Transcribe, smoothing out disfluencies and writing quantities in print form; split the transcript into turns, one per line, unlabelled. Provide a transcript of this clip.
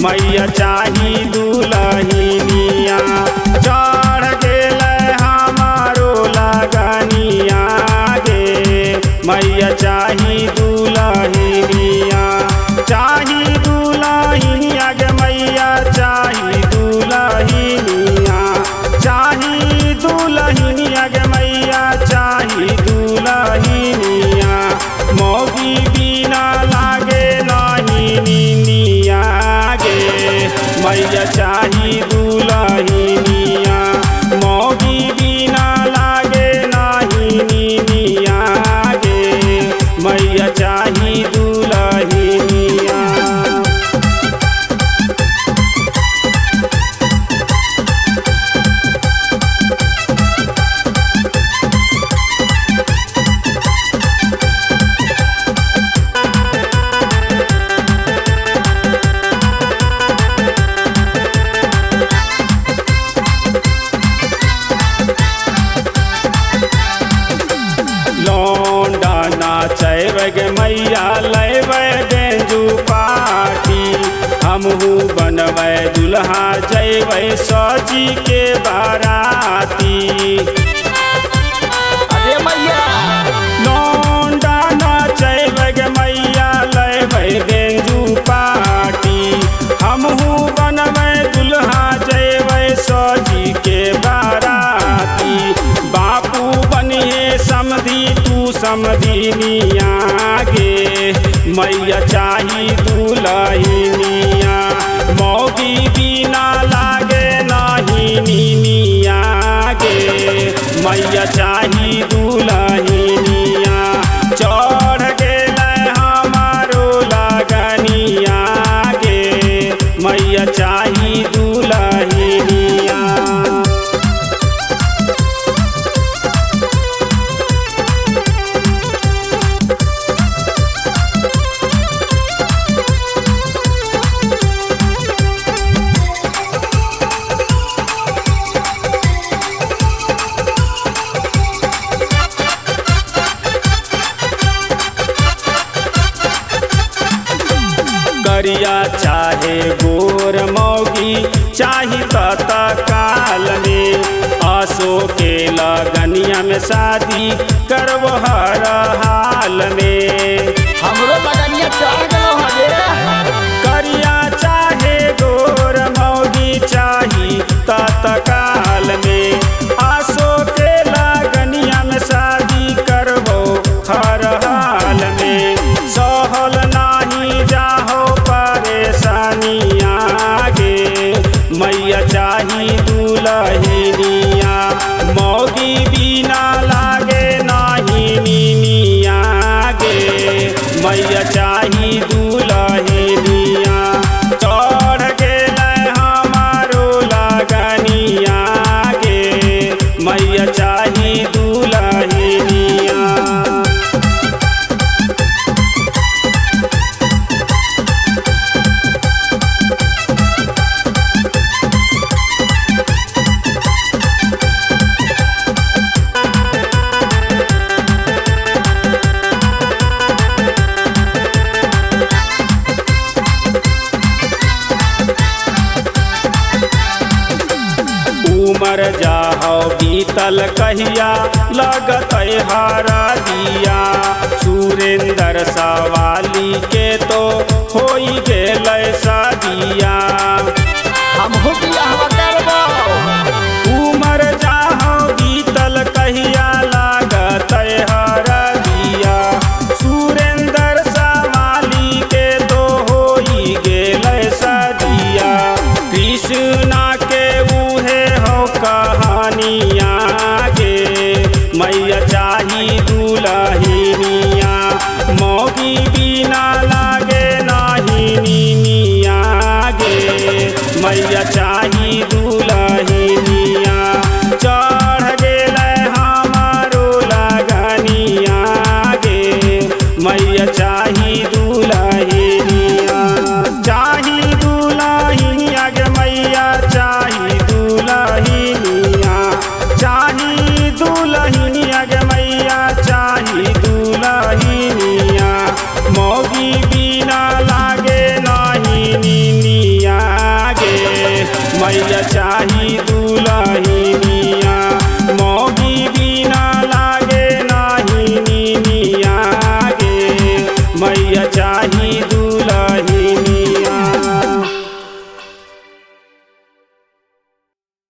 मैया चाही दुलहिनिया। चढ़ गेल हमारो लगनिया गे मैया चाही दुलहिनिया। चाही दुलहिनिया गे मैया चाही दुलहिनिया। चाही दुलहिनिया गे मैया चाही दुलहिनिया। मौगी बिना लागे नाही निनिया गे मैया चाही दुलहिनिया। मौगी बिना लागे नाही निनिया गे मैया चाही दुलहिनिया। लौंडा नाचैबै गे मैया लैबै डेंजू पार्टी। हमहू बनबै दुल्हा जैबै सजी के बाराती।
अरे मैया
लौंडा नाचैबै गे मैया लैबै डेंजू पार्टी। हमहू बनबै दुल्हा जैबै सजी के बाराती। बापू बनिए समधी तू समधिनिया गे मैया चाही दुलहिनिया। मौगी बिना लागे नाही निनिया गे मैया चाही दुलहिनिया। चढ़ गेल हमारो लगनिया गे मैया चाही दुलहिनिया। करिया चाहे गोर मौगी चाही तत्काल में। आसो के लगनिया में शादी करबो हर हाल में।
हमरो लगनिया चढ़ गेलो हरे।
करिया चाहे गोर मौगी चाही तत्काल में। आसो के लगनिया में शादी करबो हर हाल में। सहल नाही जाहो परेशानिया गे मैया चाही दुलहिनिया। मौगी बिना लागे नाही निनिया गे मैया चाही दुलहिनिया। चढ़ गेल हमारो लगनिया गे मैया चाही दुलहिनिया। उमर जाहो बीतल कहिया लगत हरा दिया। सुरेंद्र सवाली के तो होई गेल शादिया।
हमहू बियाह करबो।
उमर जाहो बीतल कहिया लागत हरा दिया। सुरेंद्र सवाली के तो होई गेल शादिया। कृष्णा के उहे हो कहानिया गे मैया चाही दुलहिनिया। मौगी बिना लागे नाही निनिया गे मैया चाही